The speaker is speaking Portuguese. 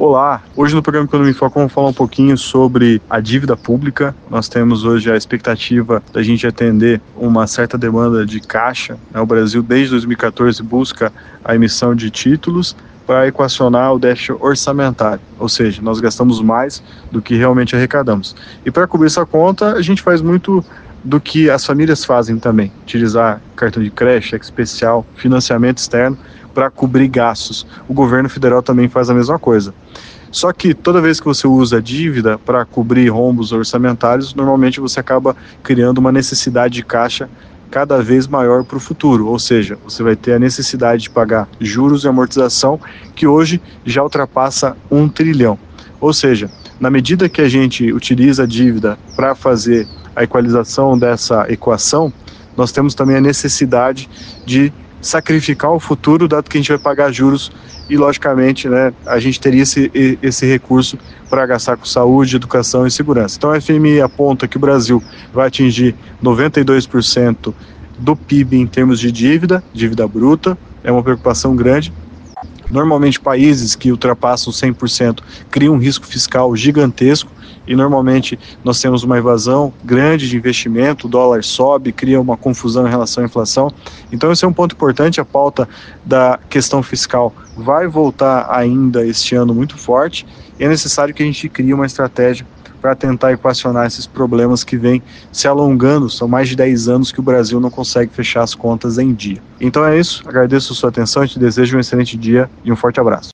Olá, hoje no programa Economia em Foco vamos falar um pouquinho sobre a dívida pública. Nós temos hoje a expectativa da gente atender uma certa demanda de caixa. O Brasil desde 2014 busca a emissão de títulos para equacionar o déficit orçamentário, ou seja, nós gastamos mais do que realmente arrecadamos. E para cobrir essa conta, a gente faz muito do que as famílias fazem também, utilizar cartão de crédito, cheque especial, financiamento externo para cobrir gastos. O governo federal também faz a mesma coisa. Só que toda vez que você usa dívida para cobrir rombos orçamentários, normalmente você acaba criando uma necessidade de caixa cada vez maior para o futuro, ou seja, você vai ter a necessidade de pagar juros e amortização que hoje já ultrapassa 1 trilhão. Ou seja, na medida que a gente utiliza a dívida para fazer a equalização dessa equação, nós temos também a necessidade de sacrificar o futuro, dado que a gente vai pagar juros e, logicamente, a gente teria esse recurso para gastar com saúde, educação e segurança. Então, a FMI aponta que o Brasil vai atingir 92% do PIB em termos de dívida bruta, é uma preocupação grande. Normalmente, países que ultrapassam 100% criam um risco fiscal gigantesco e, normalmente, nós temos uma evasão grande de investimento, o dólar sobe, cria uma confusão em relação à inflação. Então, esse é um ponto importante. A pauta da questão fiscal vai voltar ainda este ano muito forte e é necessário que a gente crie uma estratégia para tentar equacionar esses problemas que vêm se alongando. São mais de 10 anos que o Brasil não consegue fechar as contas em dia. Então é isso, agradeço a sua atenção e te desejo um excelente dia e um forte abraço.